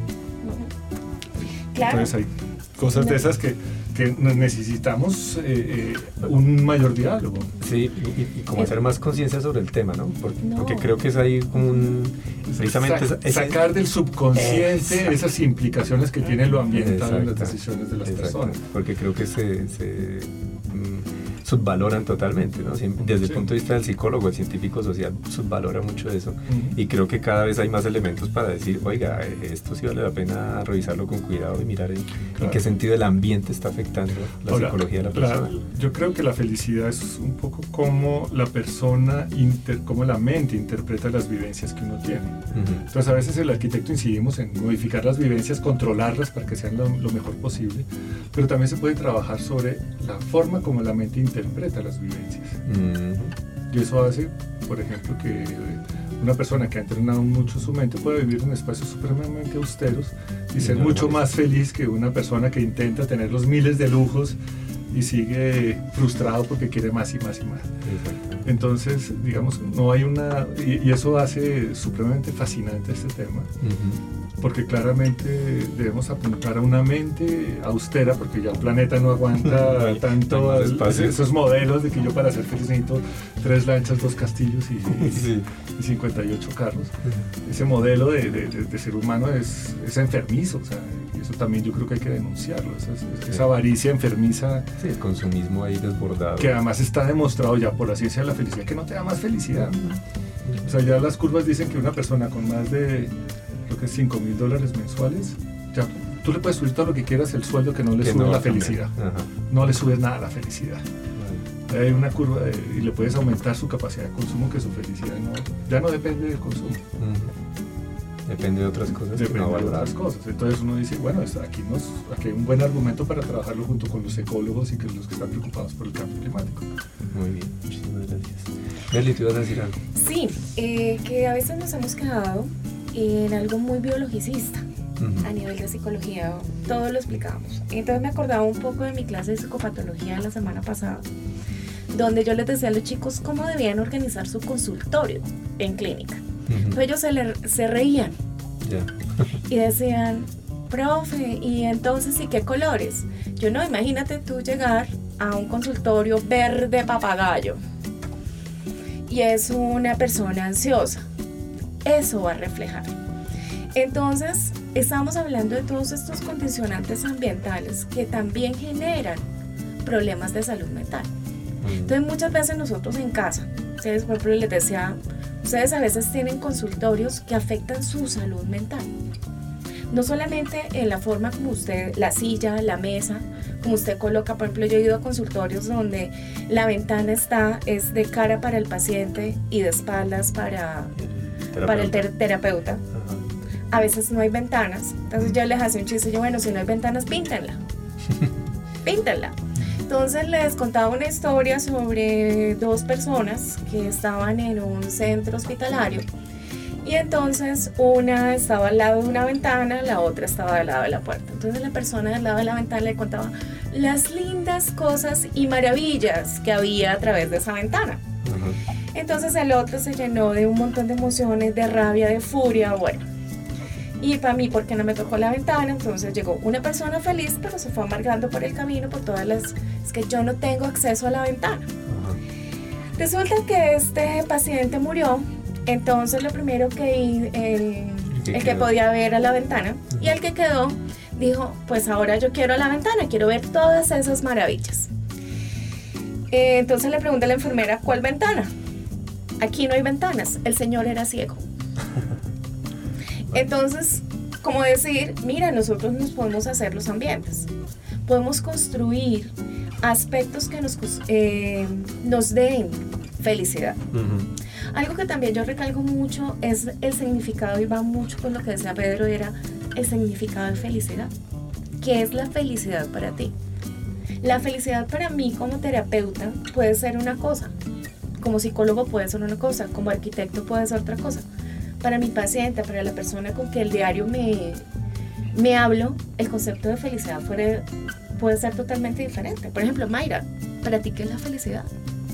Claro. Entonces hay cosas de esas que necesitamos un mayor diálogo. Sí, y como hacer más conciencia sobre el tema, ¿no? Porque creo que es ahí como precisamente sacar del subconsciente esas implicaciones que tiene lo ambiental en las decisiones de las personas. Porque creo que se subvaloran totalmente, ¿no? Desde el punto de vista del psicólogo, el científico social subvalora mucho eso, y creo que cada vez hay más elementos para decir, oiga, esto sí vale la pena revisarlo con cuidado y mirar en qué sentido el ambiente está afectando la psicología de la persona. Yo creo que la felicidad es un poco como la persona, como la mente interpreta las vivencias que uno tiene. Entonces a veces el arquitecto incidimos en modificar las vivencias, controlarlas para que sean lo mejor posible, pero también se puede trabajar sobre la forma como la mente interpreta las vivencias. Y eso hace, por ejemplo, que una persona que ha entrenado mucho su mente puede vivir en espacios supremamente austeros y ser mucho más feliz que una persona que intenta tener los miles de lujos y sigue frustrado porque quiere más y más y más. Entonces, digamos, no hay una... Y eso hace supremamente fascinante este tema, porque claramente debemos apuntar a una mente austera, porque ya el planeta no aguanta tanto esos modelos de que yo para ser feliz necesito 3 lanchas, 2 castillos y 58 carros. Ese modelo de ser humano es enfermizo, o sea, eso también yo creo que hay que denunciarlo, esa avaricia enfermiza. Sí, el consumismo ahí desbordado. Que además está demostrado ya por la ciencia de la felicidad que no te da más felicidad. O sea, ya las curvas dicen que una persona con más de, creo que $5,000 mensuales, ya tú le puedes subir todo lo que quieras el sueldo, que no le sube la felicidad. No le subes nada a la felicidad. Hay una curva y le puedes aumentar su capacidad de consumo, que su felicidad ya no depende del consumo. Depende de otras cosas. Depende de otras cosas. Entonces uno dice, bueno, aquí hay un buen argumento para trabajarlo junto con los ecólogos y los que están preocupados por el cambio climático. Muy bien, muchísimas gracias. Nelly, ¿te ibas a decir algo? Sí, que a veces nos hemos quedado en algo muy biologicista. A nivel de psicología, todo lo explicábamos. Entonces me acordaba un poco de mi clase de psicopatología la semana pasada, donde yo les decía a los chicos cómo debían organizar su consultorio en clínica. Entonces ellos se reían y decían, profe, ¿y entonces y qué colores? Yo no, imagínate tú llegar a un consultorio verde papagayo y es una persona ansiosa. Eso va a reflejar. Entonces, estamos hablando de todos estos condicionantes ambientales que también generan problemas de salud mental. Entonces, muchas veces nosotros en casa, ustedes, por ejemplo, les decía, ustedes a veces tienen consultorios que afectan su salud mental. No solamente en la forma como usted, la silla, la mesa, como usted coloca. Por ejemplo, yo he ido a consultorios donde la ventana es de cara para el paciente y de espaldas para el terapeuta. A veces no hay ventanas, entonces yo les hacía un chiste, bueno, si no hay ventanas, píntenla. Entonces les contaba una historia sobre 2 personas que estaban en un centro hospitalario, y entonces una estaba al lado de una ventana, la otra estaba al lado de la puerta. Entonces la persona del lado de la ventana le contaba las lindas cosas y maravillas que había a través de esa ventana. Entonces el otro se llenó de un montón de emociones, de rabia, de furia, bueno. Y para mí, porque no me tocó la ventana, entonces llegó una persona feliz, pero se fue amargando por el camino, por todas las... Es que yo no tengo acceso a la ventana. Resulta que este paciente murió, entonces lo primero que el que podía ver a la ventana, y el que quedó dijo, pues ahora yo quiero a la ventana, quiero ver todas esas maravillas. Entonces le pregunta a la enfermera, ¿cuál ventana? Aquí no hay ventanas, el señor era ciego. Entonces, como decir, mira, nosotros nos podemos hacer los ambientes, podemos construir aspectos que nos den felicidad. Algo que también yo recalco mucho es el significado, y va mucho con lo que decía Pedro, era el significado de felicidad. ¿Qué es la felicidad para ti? La felicidad para mí como terapeuta puede ser una cosa, como psicólogo puede ser una cosa, como arquitecto puede ser otra cosa. Para mi paciente, para la persona con que el diario me hablo, el concepto de felicidad puede ser totalmente diferente. Por ejemplo, Mayra, ¿para ti qué es la felicidad?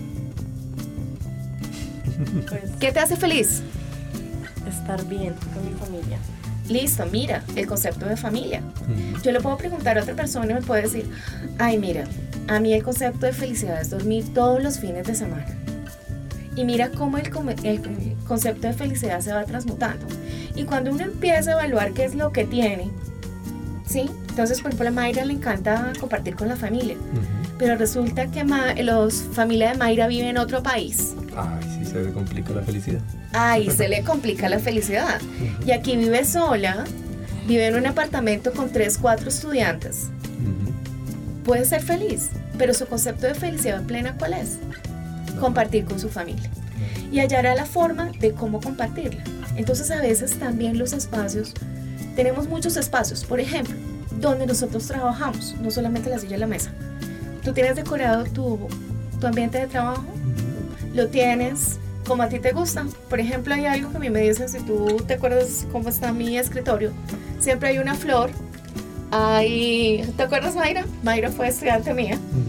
Pues, ¿qué te hace feliz? estar bien con mi familia. Listo, mira, el concepto de familia. Yo le puedo preguntar a otra persona y me puede decir, ay, mira, a mí el concepto de felicidad es dormir todos los fines de semana. Y mira cómo el concepto de felicidad se va transmutando. Y cuando uno empieza a evaluar qué es lo que tiene, ¿sí? Entonces, por ejemplo, a Mayra le encanta compartir con la familia. Pero resulta que la familia de Mayra vive en otro país. Ay, sí, se le complica la felicidad. Ay, se le complica la felicidad. Y aquí vive sola, vive en un apartamento con 3, 4 estudiantes. Puede ser feliz, pero su concepto de felicidad plena, ¿cuál es? Compartir con su familia. Y hallará la forma de cómo compartirla. Entonces, a veces también los espacios, tenemos muchos espacios, por ejemplo, donde nosotros trabajamos, no solamente la silla y la mesa. Tú tienes decorado tu ambiente de trabajo, lo tienes como a ti te gusta. Por ejemplo, hay algo que a mí me dicen, si tú te acuerdas cómo está mi escritorio, siempre hay una flor. ¿Te acuerdas, Mayra? Mayra fue estudiante mía.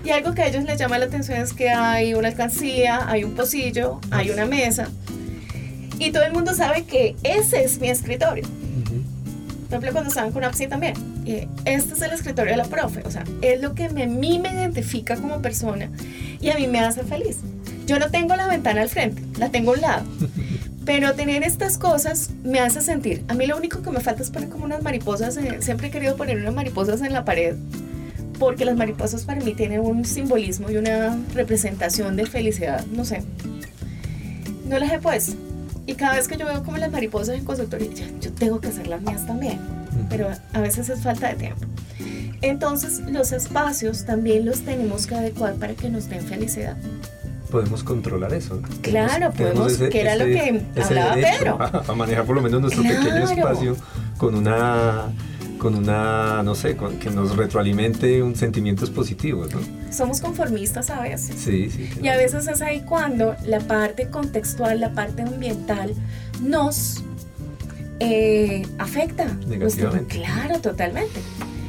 Y algo que a ellos les llama la atención es que hay una alcancía, hay un pocillo, hay una mesa. Y todo el mundo sabe que ese es mi escritorio. Por ejemplo, cuando estaban con APSI también. Este es el escritorio de la profe. O sea, es lo que a mí me identifica como persona y a mí me hace feliz. Yo no tengo la ventana al frente, la tengo a un lado. Pero tener estas cosas me hace sentir. A mí lo único que me falta es poner como unas mariposas. Siempre he querido poner unas mariposas en la pared. Porque las mariposas para mí tienen un simbolismo y una representación de felicidad. No sé. No las he puesto. Y cada vez que yo veo como las mariposas en consultoría, yo tengo que hacer las mías también. Pero a veces es falta de tiempo. Entonces, los espacios también los tenemos que adecuar para que nos den felicidad. Podemos controlar eso. Claro, podemos, que era lo que hablaba Pedro. A manejar por lo menos nuestro pequeño espacio con una, no sé, que nos retroalimente sentimientos positivos, ¿no? Somos conformistas a veces. Sí. Y a veces es ahí cuando la parte contextual, la parte ambiental nos afecta. Negativamente. Claro, totalmente.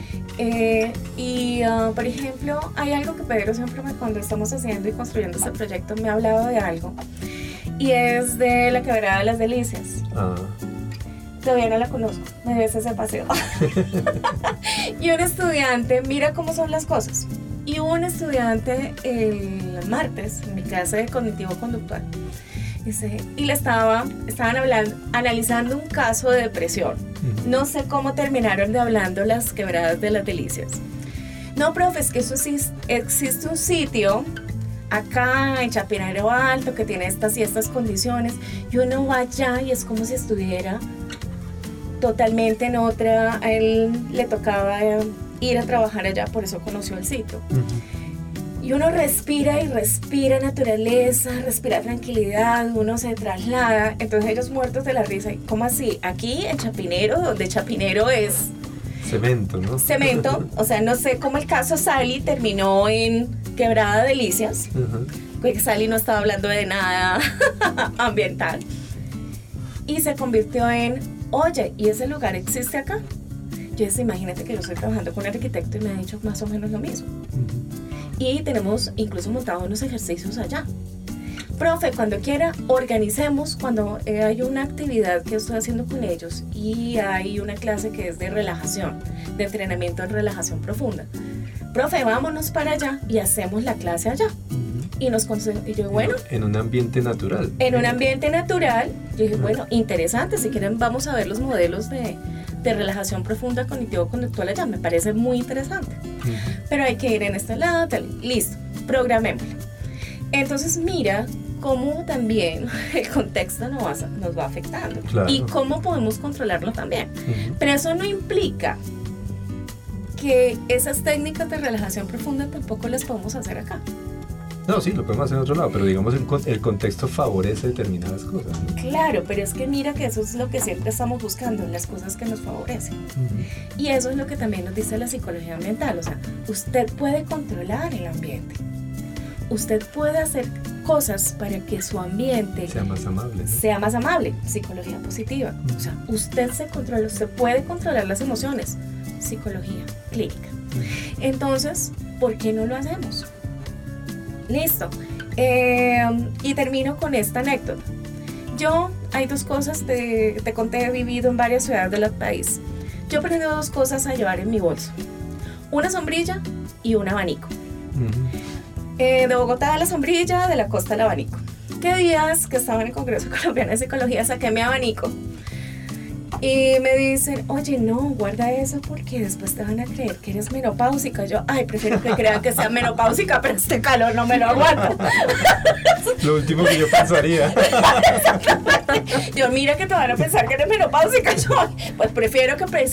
Por ejemplo, hay algo que Pedro siempre cuando estamos haciendo y construyendo este proyecto me ha hablado de algo, y es de la Quebrada de las Delicias. Todavía no la conozco, me ves ese paseo. Y un estudiante, mira cómo son las cosas. Y un estudiante el martes en mi clase de cognitivo-conductual y estaban analizando un caso de depresión. No sé cómo terminaron de hablando las Quebradas de las Delicias. No, profe, es que eso sí, existe un sitio acá en Chapinero Alto que tiene estas y estas condiciones, y uno va allá y es como si estuviera totalmente en otra. A él le tocaba ir a trabajar allá, por eso conoció el sitio. Y uno respira y respira naturaleza, respira tranquilidad, uno se traslada. Entonces ellos muertos de la risa. ¿Cómo así? Aquí en Chapinero, donde Chapinero es cemento, ¿no? Cemento, o sea, no sé cómo el caso Sally terminó en Quebrada Delicias. Porque Sally no estaba hablando de nada ambiental. Y se convirtió en, oye, ¿y ese lugar existe acá? Yo decía, imagínate que yo estoy trabajando con un arquitecto y me ha dicho más o menos lo mismo. Y tenemos incluso montado unos ejercicios allá. Profe, cuando quiera, organicemos, cuando hay una actividad que estoy haciendo con ellos y hay una clase que es de relajación, de entrenamiento en relajación profunda. Profe, vámonos para allá y hacemos la clase allá. Y yo, bueno. En un ambiente natural. En un ambiente natural. Yo dije, bueno, interesante, si quieren vamos a ver los modelos de relajación profunda cognitivo-conductual allá, me parece muy interesante. Pero hay que ir en este lado, listo, programémoslo. Entonces mira cómo también el contexto nos va afectando. Claro. Y cómo podemos controlarlo también. Pero eso no implica que esas técnicas de relajación profunda tampoco las podemos hacer acá. No, sí, lo podemos hacer en otro lado, pero digamos el contexto favorece determinadas cosas, ¿no? Claro, pero es que mira que eso es lo que siempre estamos buscando, las cosas que nos favorecen. Y eso es lo que también nos dice la psicología ambiental, o sea, usted puede controlar el ambiente. Usted puede hacer cosas para que su ambiente sea más amable, ¿no? Sea más amable, psicología positiva. O sea, usted se controla, usted puede controlar las emociones, psicología clínica. Entonces, ¿por qué no lo hacemos? Listo. Y termino con esta anécdota. Hay dos cosas, te conté, he vivido en varias ciudades del país. Yo aprendí dos cosas a llevar en mi bolso. Una sombrilla y un abanico. De Bogotá a la sombrilla, de la costa al abanico. ¿Qué días que estaba en el Congreso Colombiano de Psicología saqué mi abanico? Y me dicen, oye, no, guarda eso porque después te van a creer que eres menopáusica. Yo, prefiero que crean que sea menopáusica, pero este calor no me lo aguanto. Lo último que yo pensaría. Yo, mira que te van a pensar que eres menopáusica. Yo, pues prefiero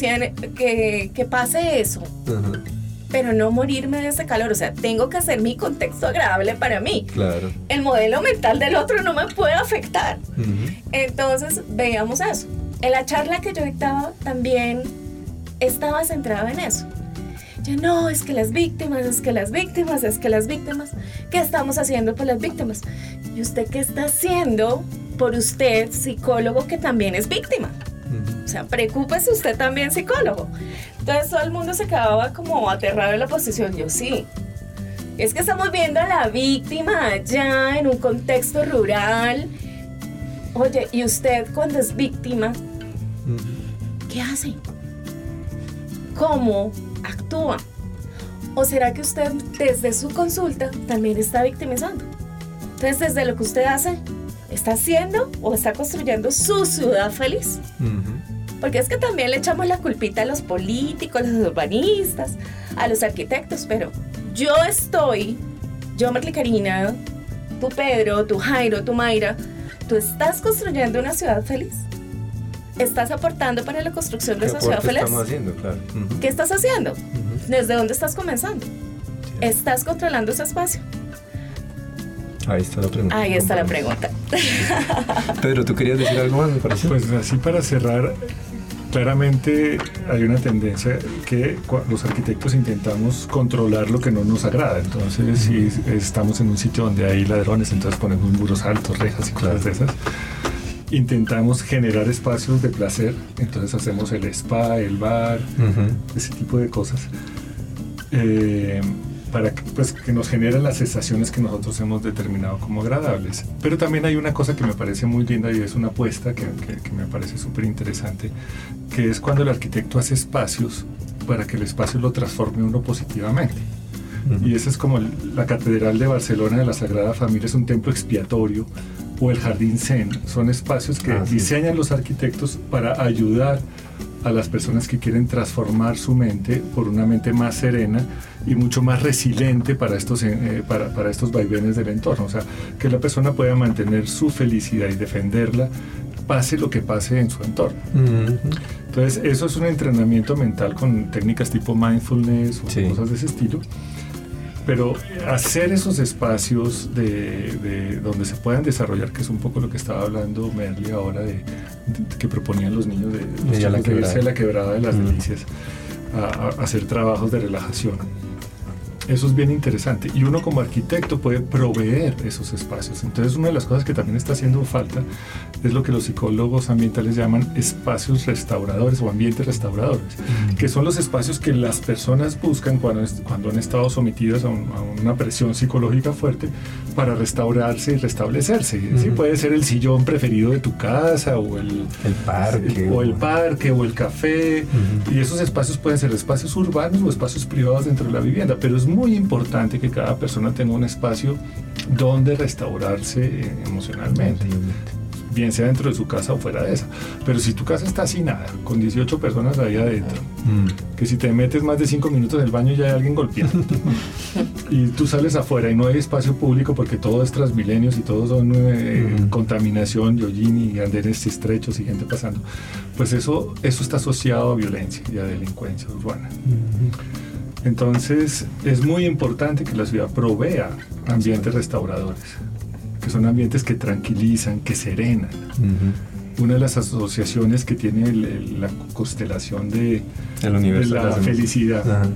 que pase eso. Pero no morirme de ese calor, o sea, tengo que hacer mi contexto agradable para mí. Claro. El modelo mental del otro no me puede afectar. Entonces, veamos eso. En la charla que yo dictaba también estaba centrada en eso. Yo, no, es que las víctimas, ¿qué estamos haciendo por las víctimas? ¿Y usted qué está haciendo por usted, psicólogo, que también es víctima? O sea, preocúpese usted también, psicólogo. Entonces todo el mundo se quedaba como aterrado en la posición. Yo, sí, es que estamos viendo a la víctima allá en un contexto rural. Oye, ¿y usted cuando es víctima, qué hace? ¿Cómo actúa? ¿O será que usted desde su consulta también está victimizando? Entonces, desde lo que usted hace, ¿está haciendo o está construyendo su ciudad feliz? Porque es que también le echamos la culpita a los políticos, a los urbanistas, a los arquitectos, pero yo, Marley Karina, tú Pedro, tú Jairo, tú Mayra, ¿tú estás construyendo una ciudad feliz? ¿Estás aportando para la construcción de esa ciudad feliz? ¿Qué estamos haciendo? Claro. ¿Qué estás haciendo? ¿Desde dónde estás comenzando? ¿Estás controlando ese espacio? Ahí está la pregunta. Ahí está la pregunta. Pedro, ¿tú querías decir algo más, me parece? Pues así para cerrar, claramente hay una tendencia que los arquitectos intentamos controlar lo que no nos agrada. Entonces, si estamos en un sitio donde hay ladrones, entonces ponemos muros altos, rejas y cosas de esas. Intentamos generar espacios de placer, entonces hacemos el spa, el bar, ese tipo de cosas, para que, pues, que nos generen las sensaciones que nosotros hemos determinado como agradables. Pero también hay una cosa que me parece muy linda y es una apuesta que me parece súper interesante, que es cuando el arquitecto hace espacios para que el espacio lo transforme uno positivamente. Y esa es como la Catedral de Barcelona de la Sagrada Familia, es un templo expiatorio, o el Jardín Zen, son espacios que diseñan los arquitectos para ayudar a las personas que quieren transformar su mente por una mente más serena y mucho más resiliente para estos vaivenes del entorno. O sea, que la persona pueda mantener su felicidad y defenderla, pase lo que pase en su entorno. Entonces, eso es un entrenamiento mental con técnicas tipo mindfulness o cosas de ese estilo. Pero hacer esos espacios de donde se puedan desarrollar, que es un poco lo que estaba hablando Merly ahora, de que proponían los niños de irse a la quebrada de las delicias, a hacer trabajos de relajación. Eso es bien interesante y uno como arquitecto puede proveer esos espacios. Entonces, una de las cosas que también está haciendo falta es lo que los psicólogos ambientales llaman espacios restauradores o ambientes restauradores, que son los espacios que las personas buscan cuando han estado sometidas a una presión psicológica fuerte para restaurarse y restablecerse. ¿Sí? Puede ser el sillón preferido de tu casa o el parque o el café, y esos espacios pueden ser espacios urbanos o espacios privados dentro de la vivienda, pero es muy importante que cada persona tenga un espacio donde restaurarse emocionalmente, bien sea dentro de su casa o fuera de esa. Pero si tu casa está así nada, con 18 personas ahí adentro, que si te metes más de 5 minutos en el baño ya hay alguien golpeando, y tú sales afuera y no hay espacio público porque todo es Transmilenios y todos son contaminación, yoyin y andenes estrechos y gente pasando, pues eso está asociado a violencia y a delincuencia urbana. Entonces, es muy importante que la ciudad provea ambientes restauradores, que son ambientes que tranquilizan, que serenan. Una de las asociaciones que tiene la constelación de la felicidad,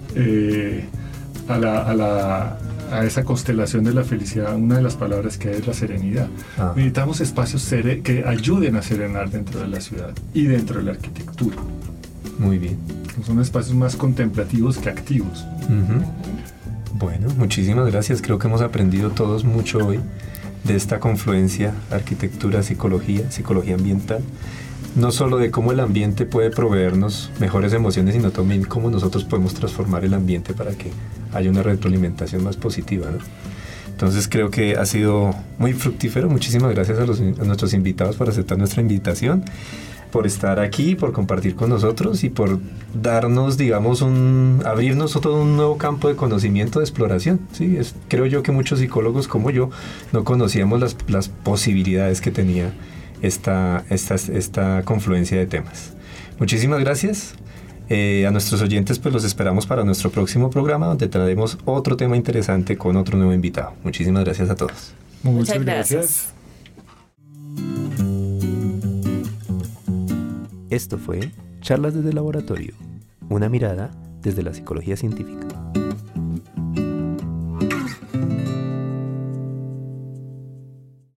a esa constelación de la felicidad, una de las palabras que hay es la serenidad. Necesitamos espacios que ayuden a serenar dentro de la ciudad y dentro de la arquitectura. Muy bien. Son espacios más contemplativos que activos. Bueno, muchísimas gracias. Creo que hemos aprendido todos mucho hoy de esta confluencia, arquitectura, psicología ambiental. No solo de cómo el ambiente puede proveernos mejores emociones, sino también cómo nosotros podemos transformar el ambiente para que haya una retroalimentación más positiva, ¿no? Entonces creo que ha sido muy fructífero. Muchísimas gracias a nuestros invitados por aceptar nuestra invitación, por estar aquí, por compartir con nosotros y por darnos, digamos, abrirnos todo un nuevo campo de conocimiento, de exploración. ¿Sí? Creo yo que muchos psicólogos como yo no conocíamos las posibilidades que tenía esta confluencia de temas. Muchísimas gracias. A nuestros oyentes pues los esperamos para nuestro próximo programa, donde traeremos otro tema interesante con otro nuevo invitado. Muchísimas gracias a todos. Muchas gracias. Esto fue Charlas desde el Laboratorio, una mirada desde la psicología científica.